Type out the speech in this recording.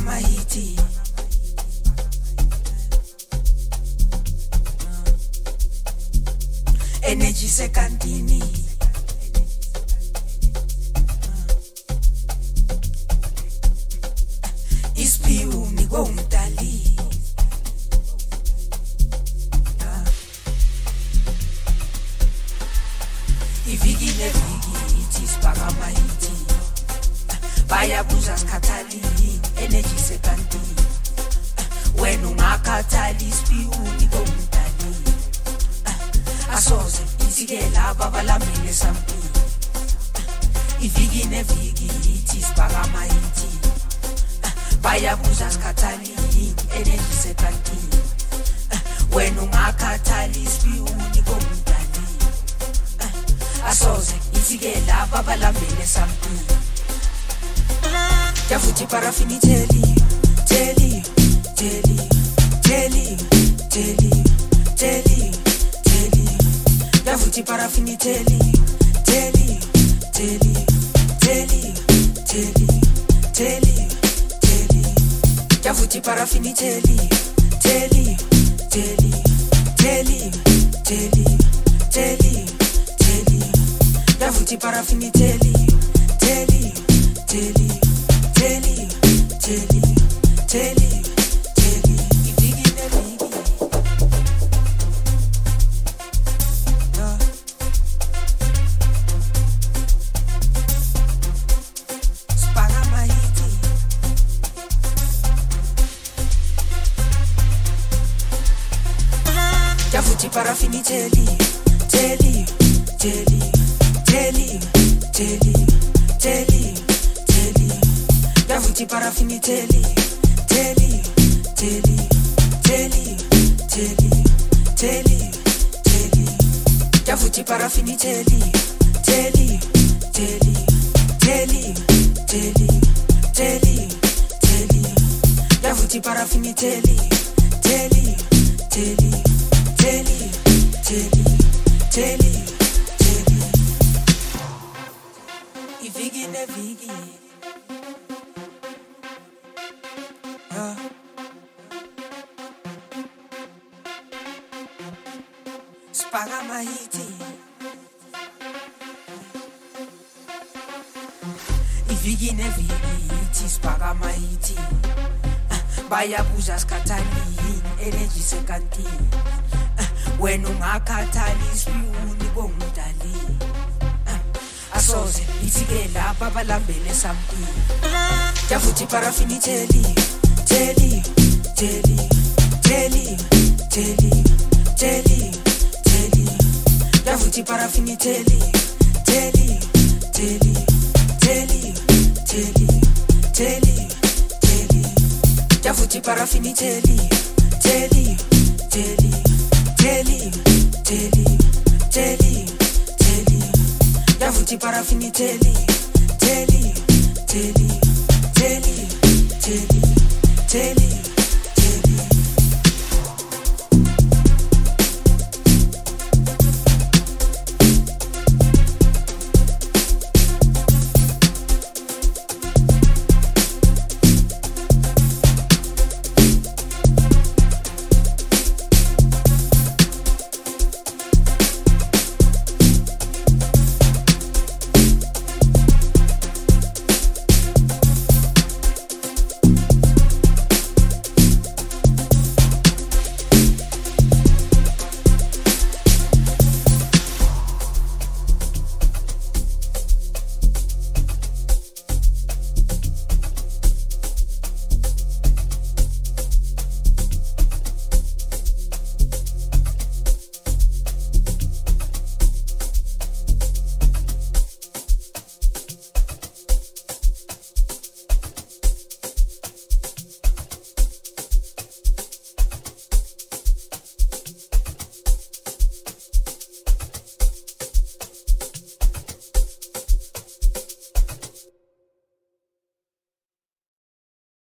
mahiti. Energy sekantini. Ispiu niko umdali. Ivigi nevigi itispaka mahiti. Bayabuza skatali energy sekantini. Wenu ngakatali ispiu niko umdali. Asoze isikela babalamile sampi. Ivigi nevigi itispaka mahiti. Bayabuza skatali energy sekantini. Wenu ngakatali ispiu niko umdali. Asoze isikela babalamile sampi. Yafuthi parafini teli, teli, teli, teli, teli, teli, teli. Yafuthi parafini teli, teli, teli, teli, teli, teli, teli. Yafuthi parafini teli, teli, teli, teli, teli, teli, teli. Yafuthi parafini teli, teli, teli. Teli, teli, teli, teli. Ivigi nevigi. Spaka mahiti. Yafuthi parafini teli, teli, teli, teli, teli, teli, teli. Yafuthi parafini teli, teli, teli, teli, teli, teli, teli. Yafuthi parafini teli, teli, teli, teli, teli, teli, teli. Yafuthi parafini teli, teli, teli, teli, teli, teli, teli. Ivigi nevigi. Spaka mahiti. Ivigi nevigi itispaka mahiti. Bayabuza skatali energy sekantini. Wenu ngakatali ispiu niko umdali. Asoze isikela babalambele sampi. Yafuthi parafini teli, teli, teli, teli, teli, teli, teli. Yafuthi parafini teli, teli, teli, teli, teli, teli, teli. Yafuthi parafini teli, teli, teli, teli, teli, teli, teli. Yafuthi parafini teli, teli, teli, teli, teli, teli.